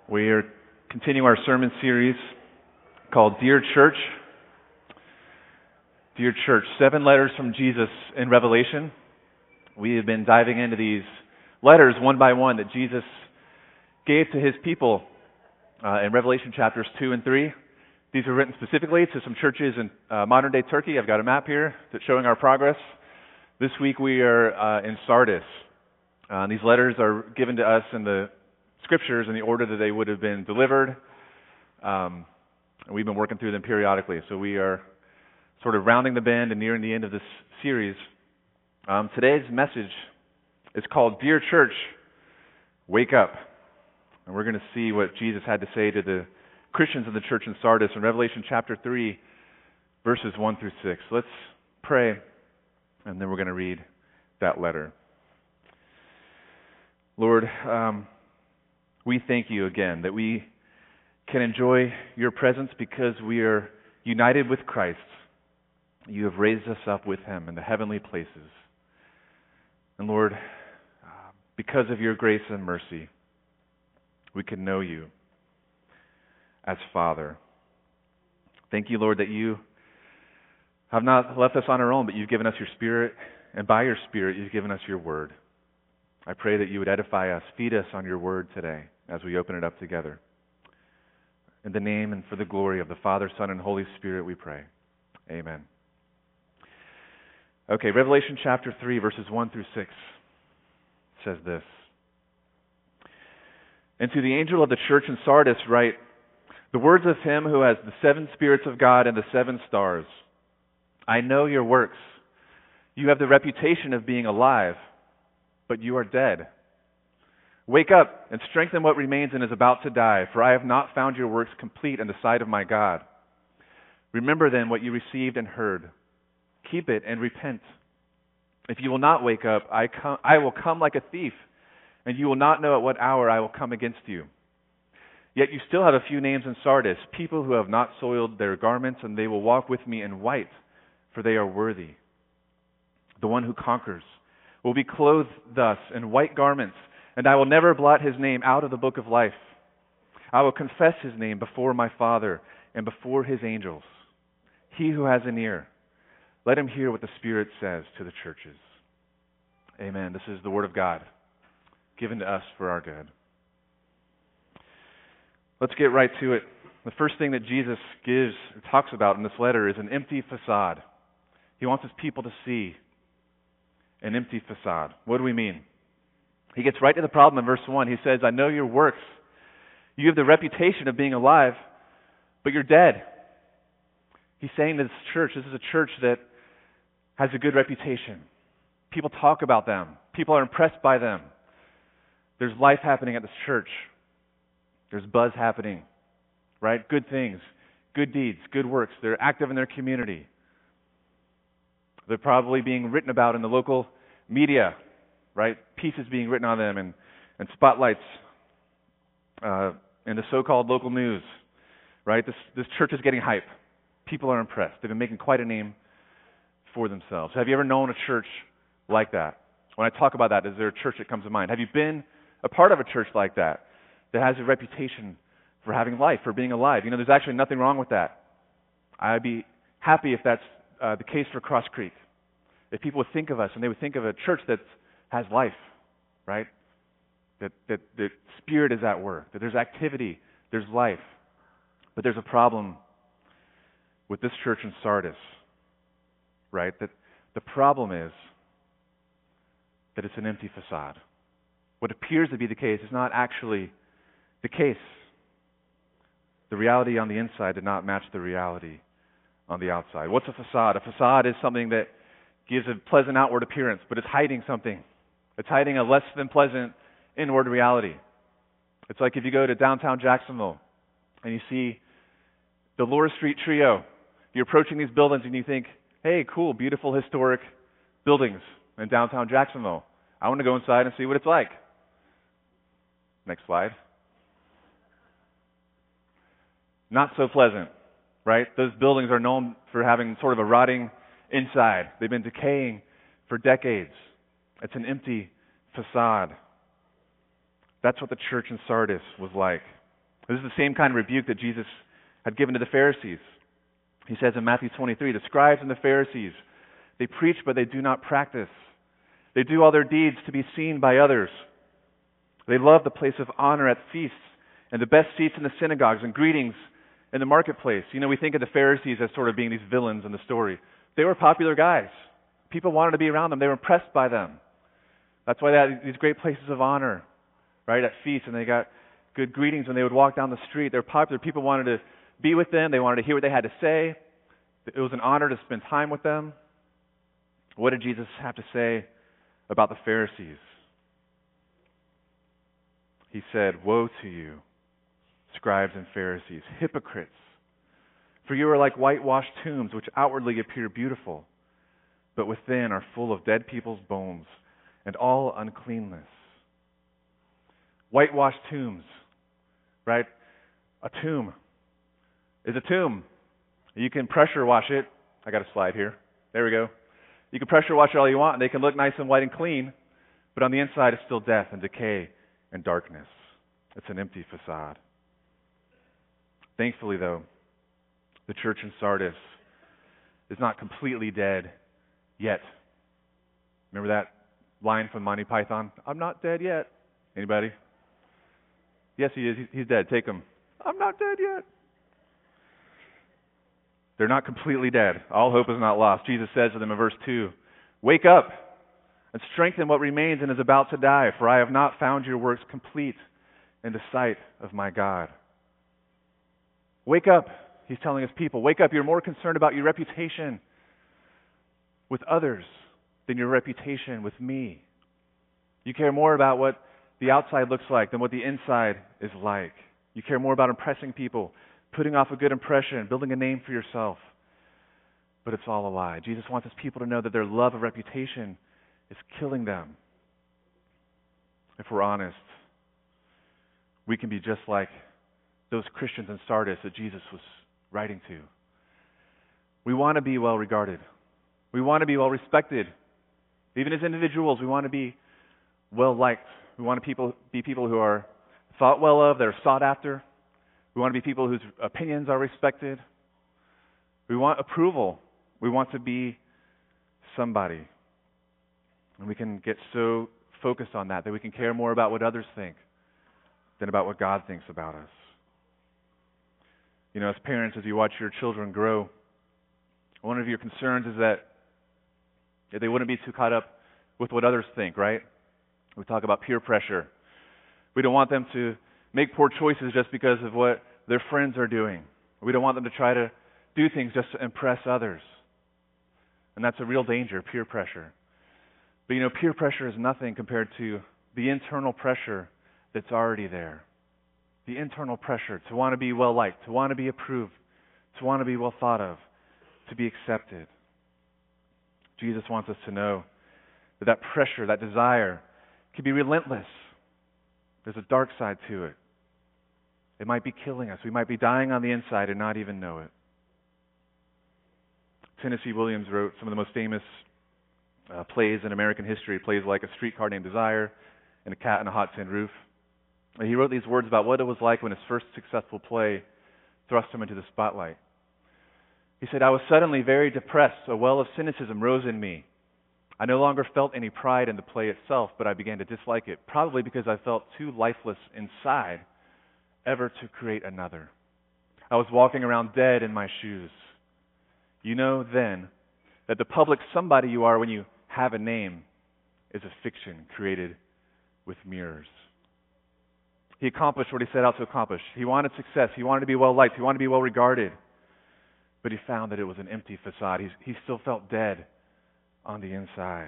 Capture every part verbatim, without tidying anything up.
We are continuing our sermon series called Dear Church. Dear Church, seven letters from Jesus in Revelation. We have been diving into these letters one by one that Jesus gave to his people uh, in Revelation chapters two and three. These are written specifically to some churches in uh, modern-day Turkey. I've got a map here that's showing our progress. This week we are uh, in Sardis. Uh, these letters are given to us in the Scriptures in the order that they would have been delivered. Um, and we've been working through them periodically. So we are sort of rounding the bend and nearing the end of this series. Um, today's message is called Dear Church, Wake Up. And we're going to see what Jesus had to say to the Christians of the church in Sardis in Revelation chapter three, verses one through six. Let's pray, and then we're going to read that letter. Lord, um, we thank you again that we can enjoy your presence because we are united with Christ. You have raised us up with him in the heavenly places. And Lord, because of your grace and mercy, we can know you as Father. Thank you, Lord, that you have not left us on our own, but you've given us your Spirit, and by your Spirit you've given us your word. I pray that you would edify us, feed us on your word today as we open it up together. In the name and for the glory of the Father, Son, and Holy Spirit we pray. Amen. Okay, Revelation chapter three, verses one through six says this. And to the angel of the church in Sardis write, the words of him who has the seven spirits of God and the seven stars. I know your works. You have the reputation of being alive, but you are dead. Wake up and strengthen what remains and is about to die, for I have not found your works complete in the sight of my God. Remember then what you received and heard. Keep it and repent. If you will not wake up, I, come, I will come like a thief, and you will not know at what hour I will come against you. Yet you still have a few names in Sardis, people who have not soiled their garments, and they will walk with me in white, for they are worthy. The one who conquers will be clothed thus in white garments, and I will never blot his name out of the book of life. I will confess his name before my Father and before his angels. He who has an ear, let him hear what the Spirit says to the churches. Amen. This is the word of God, given to us for our good. Let's get right to it. The first thing that Jesus gives or talks about in this letter is an empty facade. He wants his people to see an empty facade. What do we mean? He gets right to the problem in verse one. He says, I know your works. You have the reputation of being alive, but you're dead. He's saying to this church, this is a church that has a good reputation. People talk about them. People are impressed by them. There's life happening at this church. There's buzz happening, right? Good things, good deeds, good works. They're active in their community. They're probably being written about in the local media, right? Pieces being written on them and, and spotlights uh, in the so-called local news, right? This, this church is getting hype. People are impressed. They've been making quite a name for themselves. Have you ever known a church like that? When I talk about that, is there a church that comes to mind? Have you been a part of a church like that, that has a reputation for having life, for being alive? You know, there's actually nothing wrong with that. I'd be happy if that's uh, the case for Cross Creek. If people would think of us and they would think of a church that has life, right? That, that the Spirit is at work, that there's activity, there's life. But there's a problem with this church in Sardis, right? That the problem is that it's an empty facade. What appears to be the case is not actually the case. The reality on the inside did not match the reality on the outside. What's a facade? A facade is something that gives a pleasant outward appearance, but it's hiding something. It's hiding a less than pleasant inward reality. It's like if you go to downtown Jacksonville and you see the Laura Street Trio. You're approaching these buildings and you think, hey, cool, beautiful, historic buildings in downtown Jacksonville. I want to go inside and see what it's like. Next slide. Not so pleasant, right? Those buildings are known for having sort of a rotting inside. They've been decaying for decades. It's an empty facade. That's what the church in Sardis was like. This is the same kind of rebuke that Jesus had given to the Pharisees. He says in Matthew twenty-three, the scribes and the Pharisees, they preach but they do not practice. They do all their deeds to be seen by others. They love the place of honor at feasts and the best seats in the synagogues and greetings in the marketplace. You know, we think of the Pharisees as sort of being these villains in the story. They were popular guys. People wanted to be around them. They were impressed by them. That's why they had these great places of honor, right, at feasts, and they got good greetings when they would walk down the street. They were popular. People wanted to be with them. They wanted to hear what they had to say. It was an honor to spend time with them. What did Jesus have to say about the Pharisees? He said, "Woe to you, scribes and Pharisees, hypocrites! For you are like whitewashed tombs, which outwardly appear beautiful, but within are full of dead people's bones and all uncleanness." Whitewashed tombs, right? A tomb is a tomb. You can pressure wash it. I got a slide here. There we go. You can pressure wash it all you want, and they can look nice and white and clean, but on the inside it's still death and decay and darkness. It's an empty facade. Thankfully, though, the church in Sardis is not completely dead yet. Remember that line from Monty Python? I'm not dead yet. Anybody? Yes, he is. He's dead. Take him. I'm not dead yet. They're not completely dead. All hope is not lost. Jesus says to them in verse two, "Wake up and strengthen what remains and is about to die, for I have not found your works complete in the sight of my God." Wake up, he's telling his people. Wake up. You're more concerned about your reputation with others than your reputation with me. You care more about what the outside looks like than what the inside is like. You care more about impressing people, putting off a good impression, building a name for yourself. But it's all a lie. Jesus wants his people to know that their love of reputation is killing them. If we're honest, we can be just like those Christians in Sardis that Jesus was writing to. We want to be well regarded. We want to be well respected. Even as individuals, we want to be well liked. We want to people, be people who are thought well of, that are sought after. We want to be people whose opinions are respected. We want approval. We want to be somebody. And we can get so focused on that that we can care more about what others think than about what God thinks about us. You know, as parents, as you watch your children grow, one of your concerns is that they wouldn't be too caught up with what others think, right? We talk about peer pressure. We don't want them to make poor choices just because of what their friends are doing. We don't want them to try to do things just to impress others. And that's a real danger, peer pressure. But you know, peer pressure is nothing compared to the internal pressure that's already there. The internal pressure to want to be well liked, to want to be approved, to want to be well thought of, to be accepted. Jesus wants us to know that that pressure, that desire, can be relentless. There's a dark side to it. It might be killing us. We might be dying on the inside and not even know it. Tennessee Williams wrote some of the most famous uh, plays in American history, plays like A Streetcar Named Desire and A Cat on a Hot Tin Roof. And he wrote these words about what it was like when his first successful play thrust him into the spotlight. He said, "I was suddenly very depressed. A well of cynicism rose in me. I no longer felt any pride in the play itself, but I began to dislike it, probably because I felt too lifeless inside ever to create another. I was walking around dead in my shoes. You know then that the public somebody you are when you have a name is a fiction created with mirrors." He accomplished what he set out to accomplish. He wanted success. He wanted to be well liked. He wanted to be well regarded. But he found that it was an empty facade. He's, he still felt dead on the inside.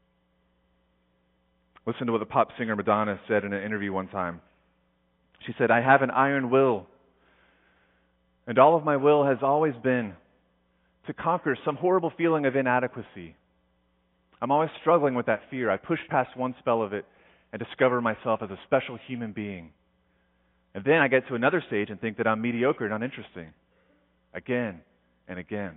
Listen to what the pop singer Madonna said in an interview one time. She said, "I have an iron will, and all of my will has always been to conquer some horrible feeling of inadequacy. I'm always struggling with that fear. I push past one spell of it and discover myself as a special human being. And then I get to another stage and think that I'm mediocre and uninteresting. Again and again."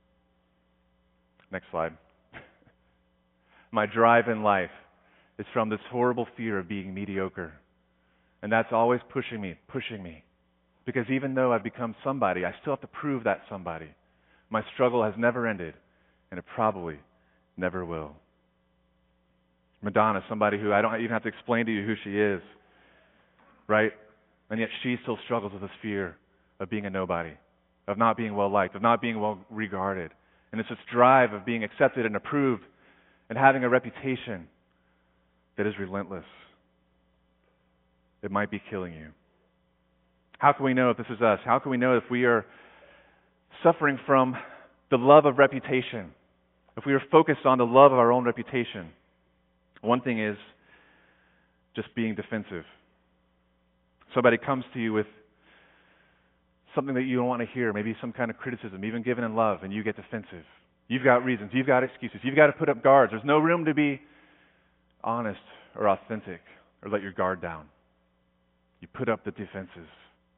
Next slide. "My drive in life is from this horrible fear of being mediocre. And that's always pushing me, pushing me, Because even though I've become somebody, I still have to prove that somebody. My struggle has never ended, and it probably never will. Madonna, somebody who I don't even have to explain to you who she is, right? And yet she still struggles with this fear of being a nobody, of not being well liked, of not being well regarded. And it's this drive of being accepted and approved and having a reputation that is relentless. It might be killing you. How can we know if this is us? How can we know if we are suffering from the love of reputation? If we are focused on the love of our own reputation? One thing is just being defensive. Somebody comes to you with something that you don't want to hear, maybe some kind of criticism, even given in love, and you get defensive. You've got reasons. You've got excuses. You've got to put up guards. There's no room to be honest or authentic or let your guard down. You put up the defenses.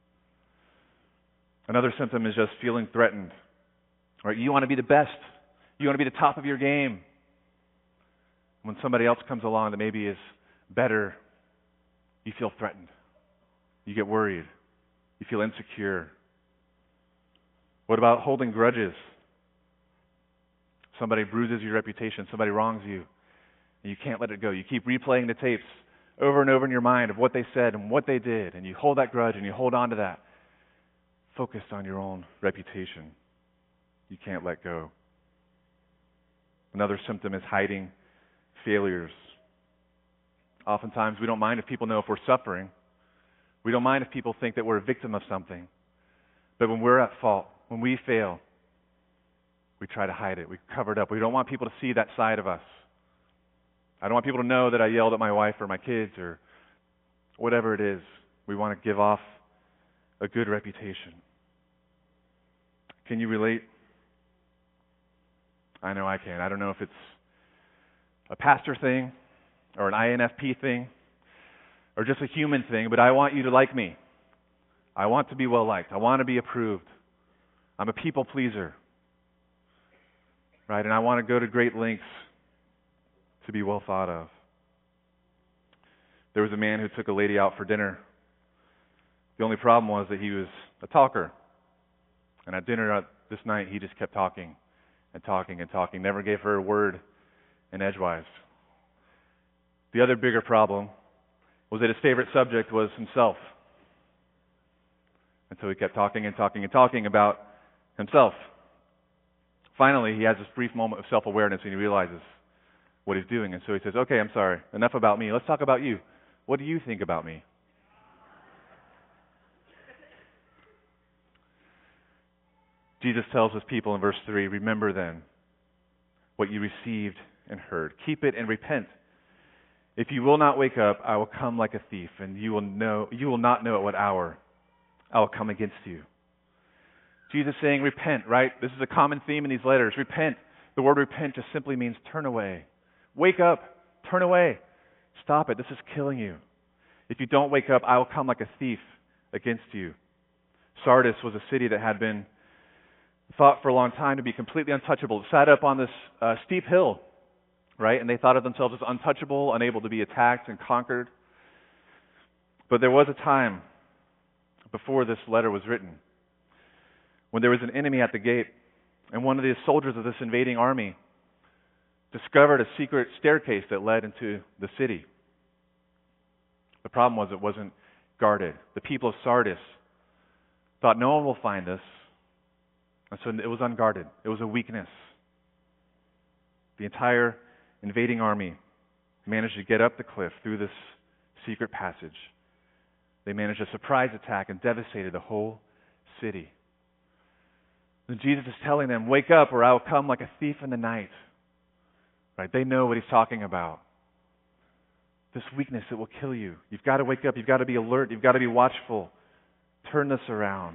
Another symptom is just feeling threatened. Right? You want to be the best. You want to be the top of your game. When somebody else comes along that maybe is better, you feel threatened. You get worried. You feel insecure. What about holding grudges? Somebody bruises your reputation. Somebody wrongs you. And you can't let it go. You keep replaying the tapes over and over in your mind of what they said and what they did. And you hold that grudge and you hold on to that. Focused on your own reputation. You can't let go. Another symptom is hiding failures. Oftentimes we don't mind if people know if we're suffering. We don't mind if people think that we're a victim of something. But when we're at fault, when we fail, we try to hide it. We cover it up. We don't want people to see that side of us. I don't want people to know that I yelled at my wife or my kids or whatever it is. We want to give off a good reputation. Can you relate? I know I can. I don't know if it's a pastor thing or an I N F P thing or just a human thing, but I want you to like me. I want to be well liked. I want to be approved. I'm a people pleaser. Right? And I want to go to great lengths to be well thought of. There was a man who took a lady out for dinner. The only problem was that he was a talker. And at dinner this night, he just kept talking and talking and talking, never gave her a word in edgewise. The other bigger problem was that his favorite subject was himself. And so he kept talking and talking and talking about himself. Finally, he has this brief moment of self-awareness and he realizes what he's doing. And so he says, okay, I'm sorry. Enough about me. Let's talk about you. What do you think about me? Jesus tells his people in verse three, remember then what you received and heard. Keep it and repent. If you will not wake up, I will come like a thief, and you will know you will not know at what hour I will come against you. Jesus saying repent, right? This is a common theme in these letters. Repent. The word repent just simply means turn away. Wake up. Turn away. Stop it. This is killing you. If you don't wake up, I will come like a thief against you. Sardis was a city that had been thought for a long time to be completely untouchable. It sat up on this uh, steep hill, right? And they thought of themselves as untouchable, unable to be attacked and conquered. But there was a time before this letter was written when there was an enemy at the gate, and one of the soldiers of this invading army discovered a secret staircase that led into the city. The problem was it wasn't guarded. The people of Sardis thought no one will find this, and so it was unguarded. It was a weakness. The entire invading army managed to get up the cliff through this secret passage. They managed a surprise attack and devastated the whole city. And Jesus is telling them, wake up or I will come like a thief in the night. Right? They know what he's talking about. This weakness that will kill you. You've got to wake up. You've got to be alert. You've got to be watchful. Turn this around.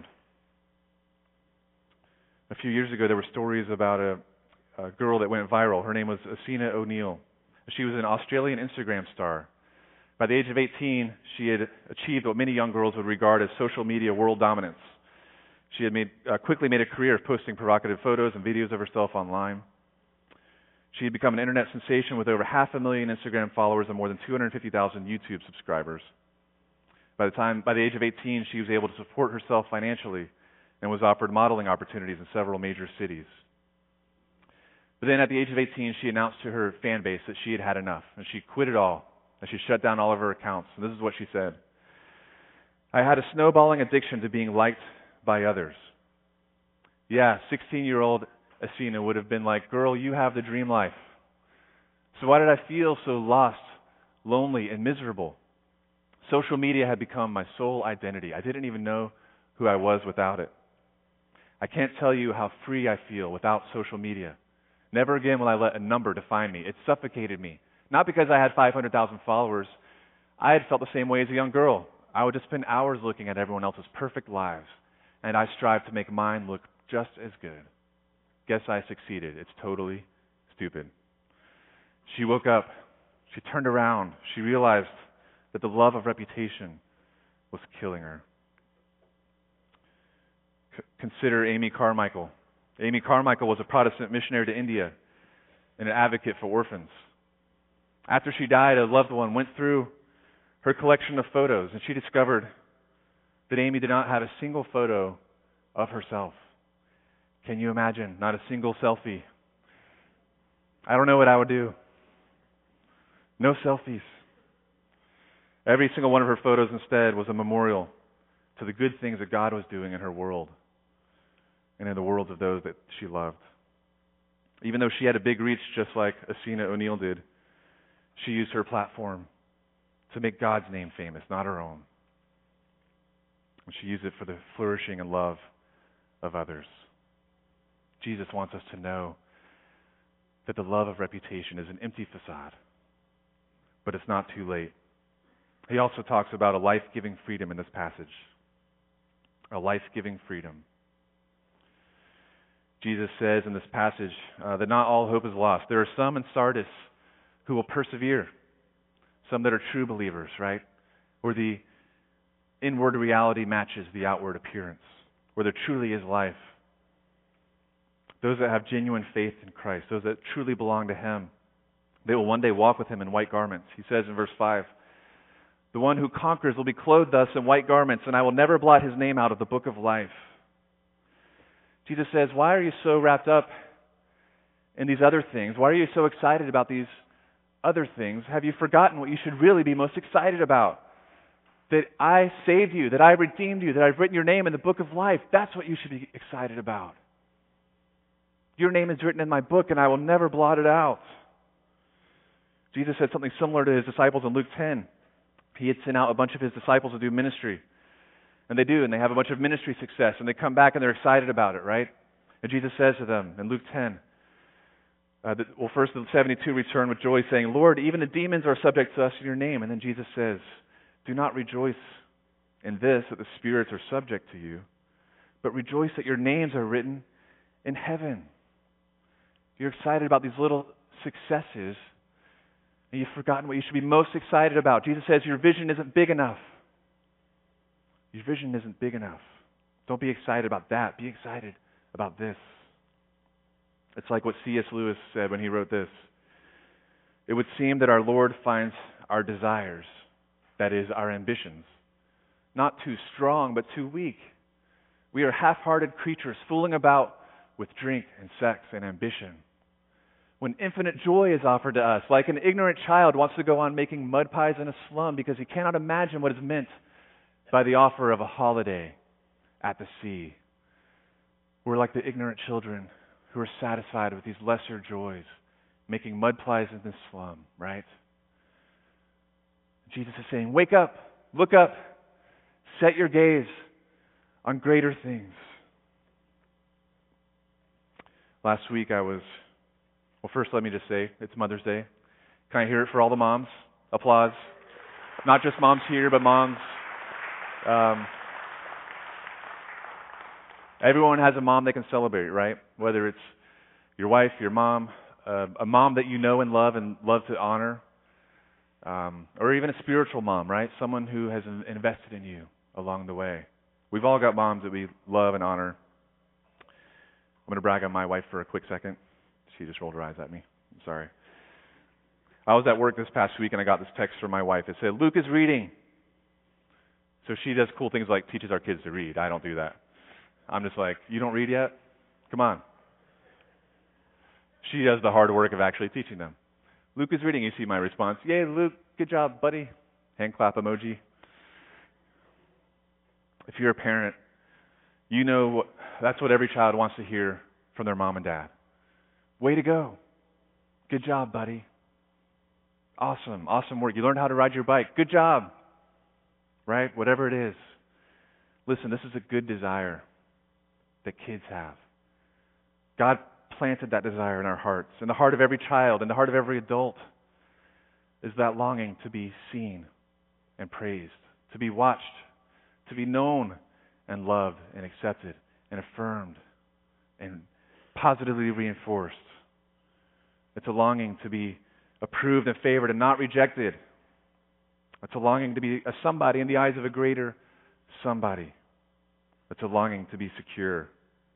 A few years ago, there were stories about a, a girl that went viral. Her name was Asina O'Neill. She was an Australian Instagram star. By the age of eighteen, she had achieved what many young girls would regard as social media world dominance. She had made, uh, quickly made a career of posting provocative photos and videos of herself online. She had become an internet sensation with over half a million Instagram followers and more than two hundred fifty thousand YouTube subscribers. By the time, by the age of eighteen, she was able to support herself financially and was offered modeling opportunities in several major cities. But then at the age of eighteen, she announced to her fan base that she had had enough, and she quit it all, and she shut down all of her accounts. And this is what she said: "I had a snowballing addiction to being liked by others." Yeah, sixteen-year-old Asina would have been like, "Girl, you have the dream life. So why did I feel so lost, lonely, and miserable? Social media had become my sole identity. I didn't even know who I was without it. I can't tell you how free I feel without social media. Never again will I let a number define me. It suffocated me. Not because I had five hundred thousand followers. I had felt the same way as a young girl. I would just spend hours looking at everyone else's perfect lives, and I strived to make mine look just as good. Guess I succeeded. It's totally stupid." She woke up. She turned around. She realized that the love of reputation was killing her. C- consider Amy Carmichael. Amy Carmichael was a Protestant missionary to India and an advocate for orphans. After she died, a loved one went through her collection of photos, and she discovered that Amy did not have a single photo of herself. Can you imagine? Not a single selfie. I don't know what I would do. No selfies. Every single one of her photos instead was a memorial to the good things that God was doing in her world and in the worlds of those that she loved. Even though she had a big reach just like Asina O'Neil did, she used her platform to make God's name famous, not her own. And she used it for the flourishing and love of others. Jesus wants us to know that the love of reputation is an empty facade, but it's not too late. He also talks about a life-giving freedom in this passage. A life-giving freedom. Jesus says in this passage uh, that not all hope is lost. There are some in Sardis who will persevere, some that are true believers, right? Where the inward reality matches the outward appearance, where there truly is life. Those that have genuine faith in Christ, those that truly belong to Him, they will one day walk with Him in white garments. He says in verse five, "The one who conquers will be clothed thus in white garments, and I will never blot his name out of the book of life." Jesus says, why are you so wrapped up in these other things? Why are you so excited about these other things? Have you forgotten what you should really be most excited about? That I saved you, that I redeemed you, that I've written your name in the book of life. That's what you should be excited about. Your name is written in my book, and I will never blot it out. Jesus said something similar to His disciples in Luke ten. He had sent out a bunch of His disciples to do ministry. And they do, and they have a bunch of ministry success, and they come back and they're excited about it, right? And Jesus says to them in Luke ten, uh, that, well, first the seventy-two return with joy, saying, "Lord, even the demons are subject to us in your name." And then Jesus says, "Do not rejoice in this, that the spirits are subject to you, but rejoice that your names are written in heaven." You're excited about these little successes, and you've forgotten what you should be most excited about. Jesus says your vision isn't big enough. Your vision isn't big enough. Don't be excited about that. Be excited about this. It's like what C S Lewis said when he wrote this. It would seem that our Lord finds our desires, that is, our ambitions, not too strong, but too weak. We are half-hearted creatures fooling about with drink and sex and ambition. When infinite joy is offered to us, like an ignorant child wants to go on making mud pies in a slum because he cannot imagine what is meant by the offer of a holiday at the sea. We're like the ignorant children who are satisfied with these lesser joys, making mud pies in this slum, right? Jesus is saying, wake up, look up, set your gaze on greater things. Last week I was, well, first let me just say, it's Mother's Day. Can I hear it for all the moms? Applause. Not just moms here, but moms. Um, everyone has a mom they can celebrate, right? Whether it's your wife, your mom, uh, a mom that you know and love and love to honor, um, or even a spiritual mom, right? Someone who has invested in you along the way. We've all got moms that we love and honor. I'm going to brag on my wife for a quick second. She just rolled her eyes at me. I'm sorry. I was at work this past week and I got this text from my wife. It said, "Luke is reading." So she does cool things like teaches our kids to read. I don't do that. I'm just like, you don't read yet? Come on. She does the hard work of actually teaching them. Luke is reading. You see my response. Yay, Luke. Good job, buddy. Hand clap emoji. If you're a parent, you know what, that's what every child wants to hear from their mom and dad. Way to go. Good job, buddy. Awesome. Awesome work. You learned how to ride your bike. Good job. Right? Whatever it is. Listen, this is a good desire that kids have. God planted that desire in our hearts, in the heart of every child, in the heart of every adult, is that longing to be seen and praised, to be watched, to be known and loved and accepted and affirmed and positively reinforced. It's a longing to be approved and favored and not rejected. It's a longing to be a somebody in the eyes of a greater somebody. It's a longing to be secure.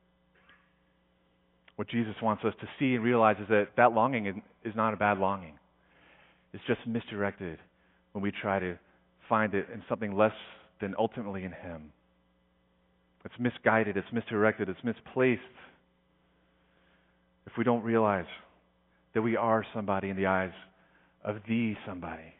What Jesus wants us to see and realize is that that longing is not a bad longing. It's just misdirected when we try to find it in something less than ultimately in Him. It's misguided, it's misdirected, it's misplaced. If we don't realize that we are somebody in the eyes of the somebody.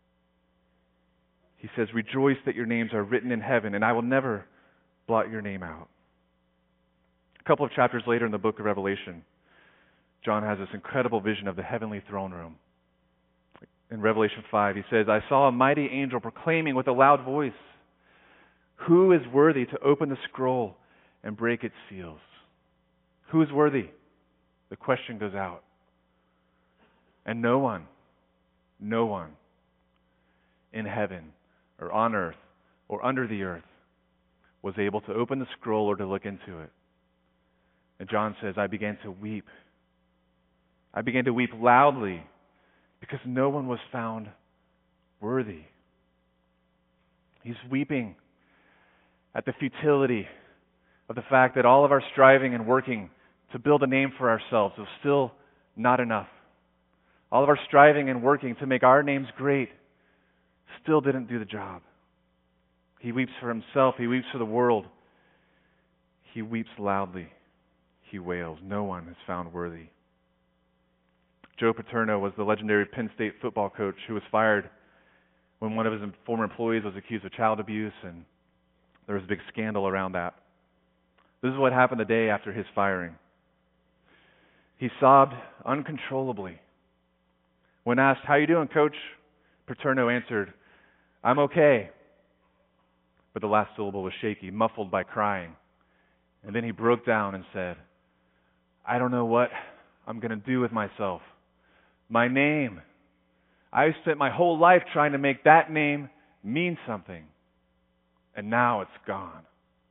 He says, rejoice that your names are written in heaven, and I will never blot your name out. A couple of chapters later in the book of Revelation, John has this incredible vision of the heavenly throne room. In Revelation five, he says, I saw a mighty angel proclaiming with a loud voice, who is worthy to open the scroll and break its seals? Who is worthy? The question goes out. And no one, no one in heaven or on earth or under the earth was able to open the scroll or to look into it. And John says, I began to weep. I began to weep loudly because no one was found worthy. He's weeping at the futility of the fact that all of our striving and working to build a name for ourselves was still not enough. All of our striving and working to make our names great still didn't do the job. He weeps for himself. He weeps for the world. He weeps loudly. He wails. No one is found worthy. Joe Paterno was the legendary Penn State football coach who was fired when one of his former employees was accused of child abuse, and there was a big scandal around that. This is what happened the day after his firing. He sobbed uncontrollably. When asked, how you doing, Coach? Paterno answered, I'm okay. But the last syllable was shaky, muffled by crying. And then he broke down and said, I don't know what I'm going to do with myself. My name. I spent my whole life trying to make that name mean something. And now it's gone.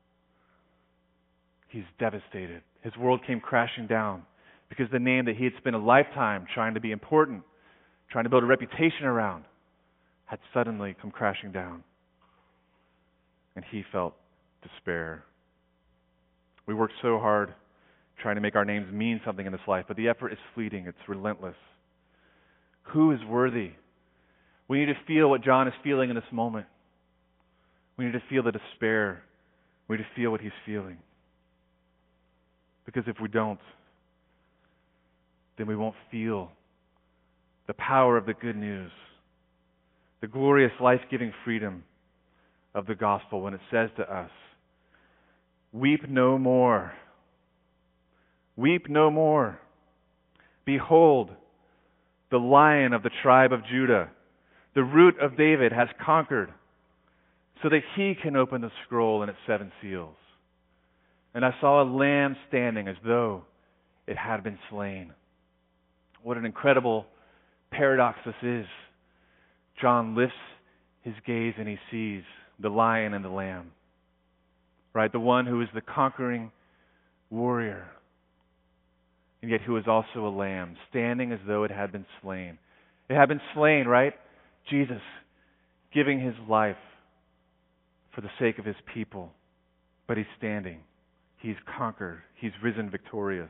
He's devastated. His world came crashing down because the name that he had spent a lifetime trying to be important, trying to build a reputation around, had suddenly come crashing down. And he felt despair. We work so hard trying to make our names mean something in this life, but the effort is fleeting. It's relentless. Who is worthy? We need to feel what John is feeling in this moment. We need to feel the despair. We need to feel what he's feeling. Because if we don't, then we won't feel the power of the good news, the glorious life-giving freedom of the gospel when it says to us, weep no more. Weep no more. Behold, the Lion of the tribe of Judah, the Root of David, has conquered so that he can open the scroll and its seven seals. And I saw a lamb standing as though it had been slain. What an incredible paradox this is. John lifts his gaze and he sees the lion and the lamb. Right? The one who is the conquering warrior. And yet who is also a lamb, standing as though it had been slain. It had been slain, right? Jesus giving his life for the sake of his people. But he's standing. He's conquered. He's risen victorious.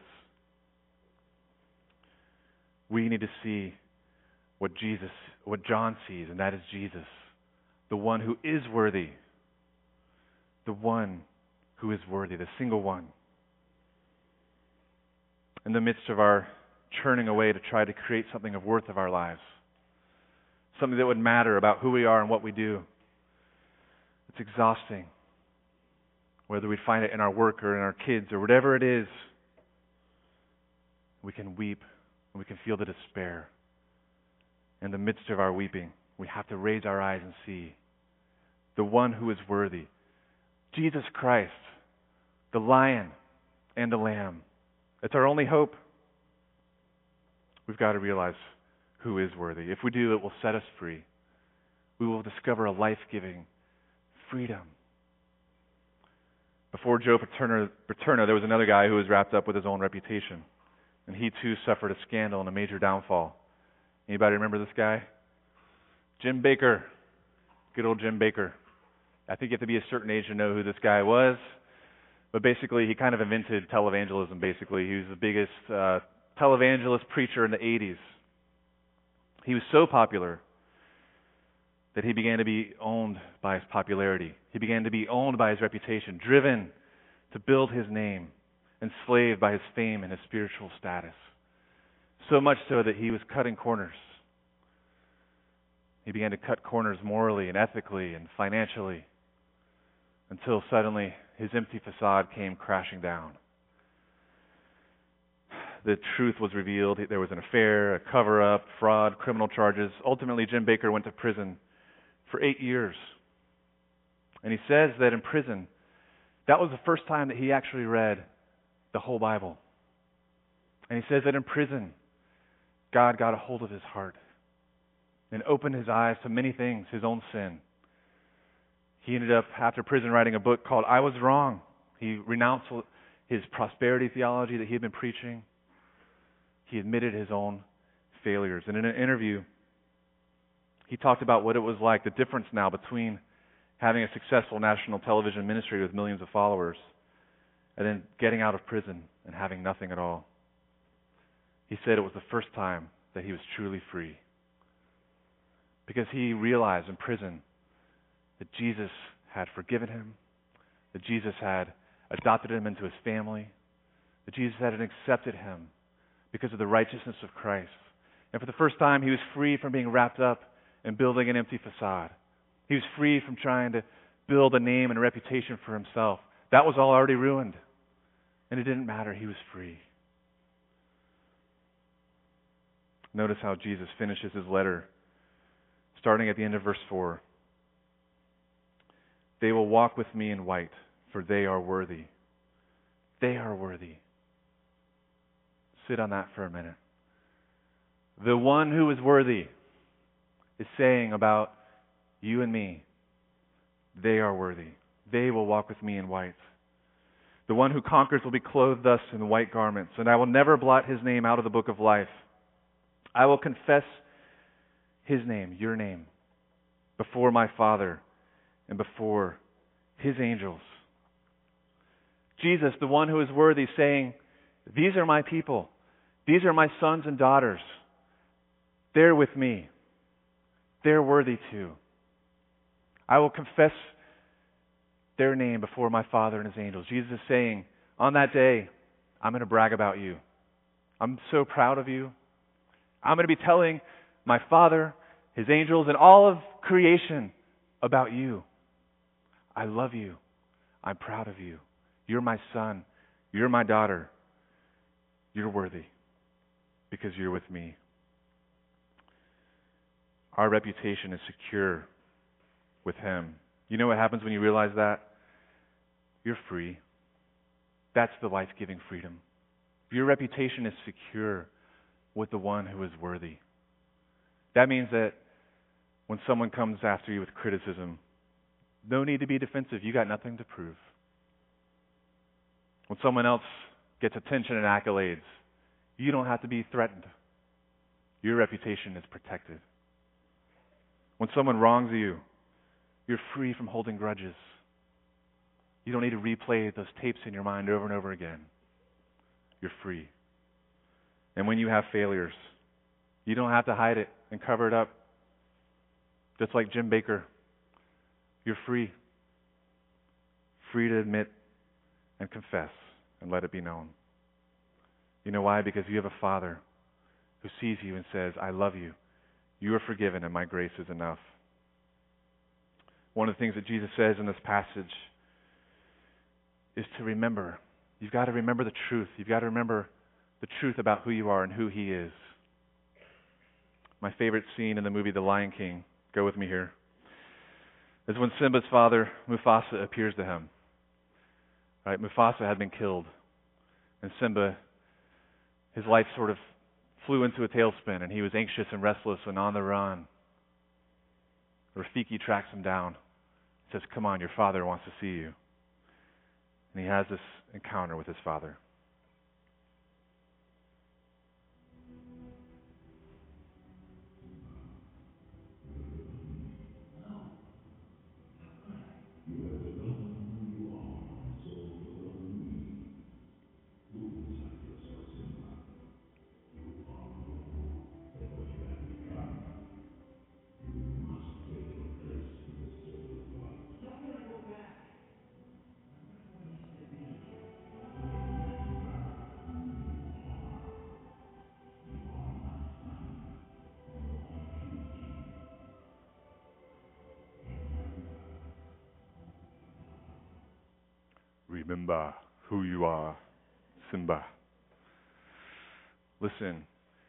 We need to see what Jesus, what John sees, and that is Jesus, the one who is worthy the one who is worthy, the single one. In the midst of our churning away to try to create something of worth of our lives, something that would matter about who we are and what we do, it's exhausting. Whether we find it in our work or in our kids or whatever it is, we can weep and we can feel the despair. In the midst of our weeping, we have to raise our eyes and see the one who is worthy, Jesus Christ, the Lion and the Lamb. It's our only hope. We've got to realize who is worthy. If we do, it will set us free. We will discover a life-giving freedom. Before Joe Paterno, Paterno, there was another guy who was wrapped up with his own reputation. And he too suffered a scandal and a major downfall. Anybody remember this guy? Jim Bakker. Good old Jim Bakker. I think you have to be a certain age to know who this guy was. But basically, he kind of invented televangelism, basically. He was the biggest uh, televangelist preacher in the eighties. He was so popular that he began to be owned by his popularity. He began to be owned by his reputation, driven to build his name, enslaved by his fame and his spiritual status. So much so that he was cutting corners. He began to cut corners morally and ethically and financially until suddenly his empty facade came crashing down. The truth was revealed. There was an affair, a cover-up, fraud, criminal charges. Ultimately, Jim Bakker went to prison for eight years. And he says that in prison, that was the first time that he actually read the whole Bible. And he says that in prison, God got a hold of his heart and opened his eyes to many things, his own sin. He ended up, after prison, writing a book called I Was Wrong. He renounced his prosperity theology that he had been preaching. He admitted his own failures. And in an interview, he talked about what it was like, the difference now between having a successful national television ministry with millions of followers and then getting out of prison and having nothing at all. He said it was the first time that he was truly free. Because he realized in prison that Jesus had forgiven him, that Jesus had adopted him into his family, that Jesus had accepted him because of the righteousness of Christ. And for the first time, he was free from being wrapped up in building an empty facade. He was free from trying to build a name and a reputation for himself. That was all already ruined. And it didn't matter. He was free. Notice how Jesus finishes his letter, starting at the end of verse four. They will walk with me in white, for they are worthy. They are worthy. Sit on that for a minute. The one who is worthy is saying about you and me, they are worthy. They will walk with me in white. The one who conquers will be clothed thus in white garments, and I will never blot his name out of the book of life. I will confess his name, your name, before my Father and before his angels. Jesus, the one who is worthy, saying, these are my people. These are my sons and daughters. They're with me. They're worthy too. I will confess their name before my Father and his angels. Jesus is saying, on that day, I'm going to brag about you. I'm so proud of you. I'm going to be telling my Father, his angels, and all of creation about you. I love you. I'm proud of you. You're my son. You're my daughter. You're worthy because you're with me. Our reputation is secure with him. You know what happens when you realize that? You're free. That's the life-giving freedom. Your reputation is secure with the one who is worthy. That means that when someone comes after you with criticism, no need to be defensive. You got nothing to prove. When someone else gets attention and accolades, you don't have to be threatened. Your reputation is protected. When someone wrongs you, you're free from holding grudges. You don't need to replay those tapes in your mind over and over again. You're free. And when you have failures, you don't have to hide it and cover it up. Just like Jim Bakker, you're free. free to admit and confess and let it be known. You know why? Because you have a Father who sees you and says, I love you. You are forgiven and my grace is enough. One of the things that Jesus says in this passage is to remember. You've got to remember the truth. You've got to remember the truth about who you are and who He is. My favorite scene in the movie The Lion King, go with me here, is when Simba's father, Mufasa, appears to him. Right? Mufasa had been killed, and Simba, his life sort of flew into a tailspin, and he was anxious and restless and on the run. Rafiki tracks him down, says, come on, your father wants to see you. And he has this encounter with his father. Remember who you are, Simba. Listen,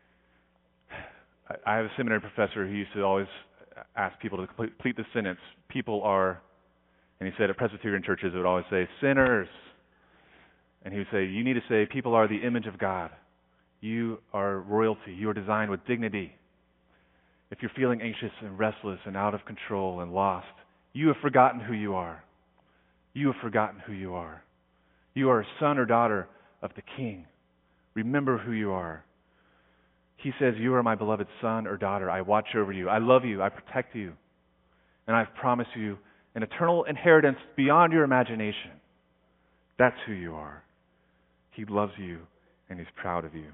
I have a seminary professor who used to always ask people to complete the sentence. People are, and he said at Presbyterian churches, it would always say, sinners. And he would say, you need to say, people are the image of God. You are royalty. You are designed with dignity. If you're feeling anxious and restless and out of control and lost, you have forgotten who you are. You have forgotten who you are. You are a son or daughter of the King. Remember who you are. He says, you are my beloved son or daughter. I watch over you. I love you. I protect you. And I've promised you an eternal inheritance beyond your imagination. That's who you are. He loves you and He's proud of you.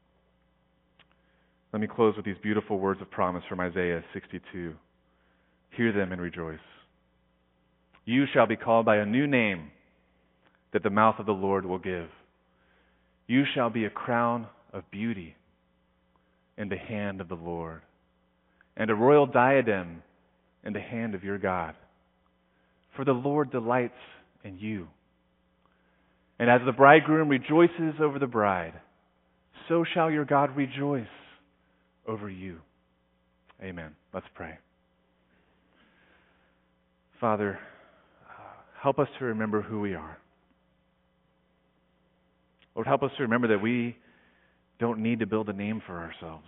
Let me close with these beautiful words of promise from Isaiah sixty-two. Hear them and rejoice. You shall be called by a new name that the mouth of the Lord will give. You shall be a crown of beauty in the hand of the Lord, and a royal diadem in the hand of your God. For the Lord delights in you. And as the bridegroom rejoices over the bride, so shall your God rejoice over you. Amen. Let's pray. Father, help us to remember who we are. Lord, help us to remember that we don't need to build a name for ourselves,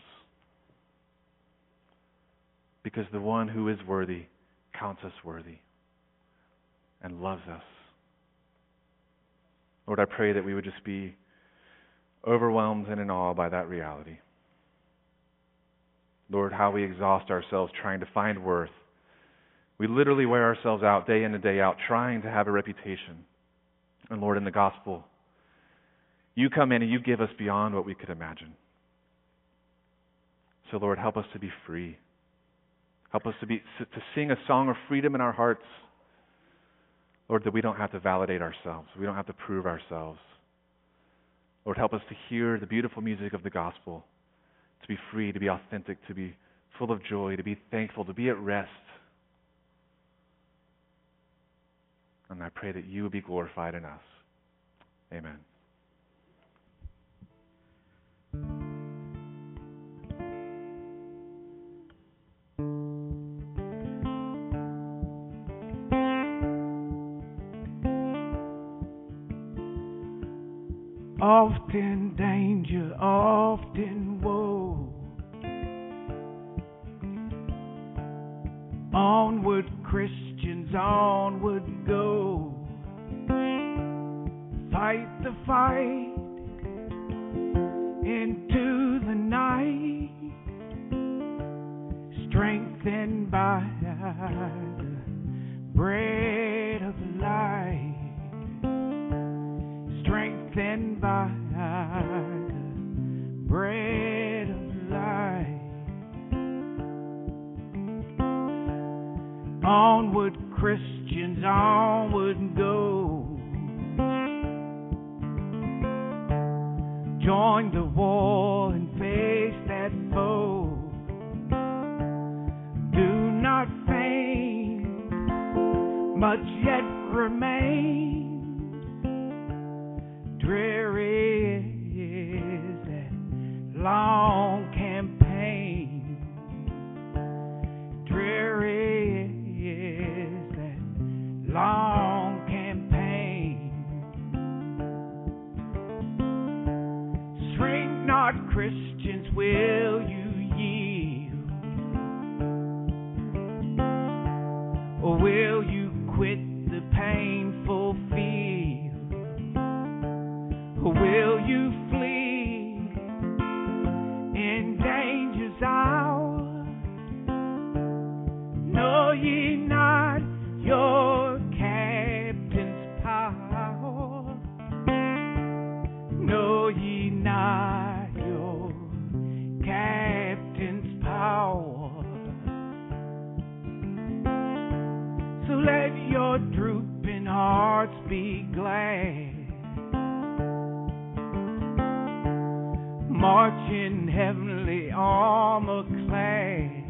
because the one who is worthy counts us worthy and loves us. Lord, I pray that we would just be overwhelmed and in awe by that reality. Lord, how we exhaust ourselves trying to find worth. We literally wear ourselves out day in and day out trying to have a reputation. And Lord, in the gospel, you come in and you give us beyond what we could imagine. So Lord, help us to be free. Help us to be to sing a song of freedom in our hearts. Lord, that we don't have to validate ourselves. We don't have to prove ourselves. Lord, help us to hear the beautiful music of the gospel, to be free, to be authentic, to be full of joy, to be thankful, to be at rest. And I pray that you would be glorified in us. Amen. Often danger, often woe. Onward, Christians, onward go. Fight the fight into the night, strengthened by the bread of life. Strengthened by the bread of life. Onward, Christians, onward go. Join the war and face that foe. Do not faint, much yet remains. Dreary is that long campaign. Dreary is that long campaign. Shrink not, Christians, will you yield? Or will you quit the painful field? Or will you flee in danger's hour? Know ye not your captain's power? Know ye not your captain's power? So let your drooping hearts be glad. March in heavenly armor clad.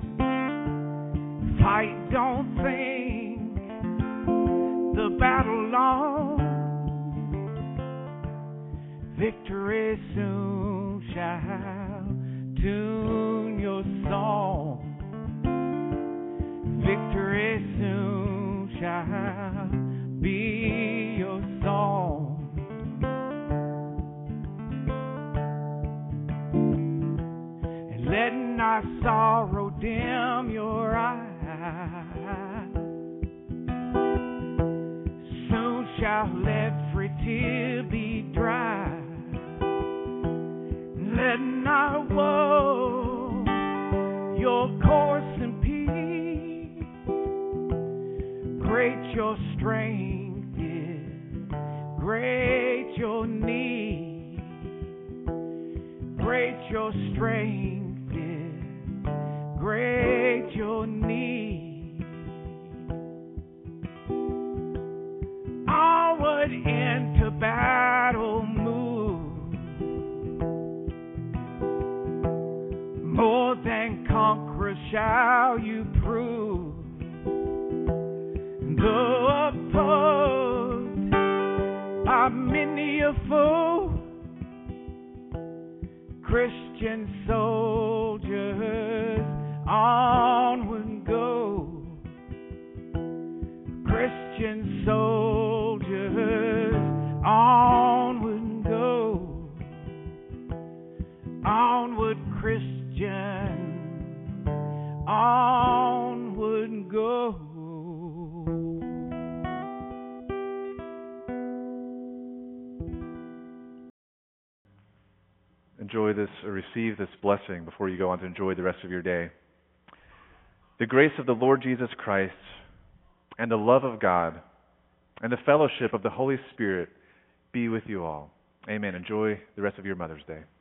Fight, don't think the battle long. Victory soon shall tune your song. Victory soon shall be your song. And let not sorrow dim your eyes. Soon shall every tear be dry. Let not woe your course impede. Great your strength is, great your need. Great your strength is, great your need. Onward into battle move. More than conquerors shall you prove. Though opposed by many a foe, Christian soldiers onward go. Christian soldiers onward go. Onward, Christian, onward go. Enjoy this or receive this blessing before you go on to enjoy the rest of your day. The grace of the Lord Jesus Christ and the love of God and the fellowship of the Holy Spirit be with you all. Amen. Enjoy the rest of your Mother's Day.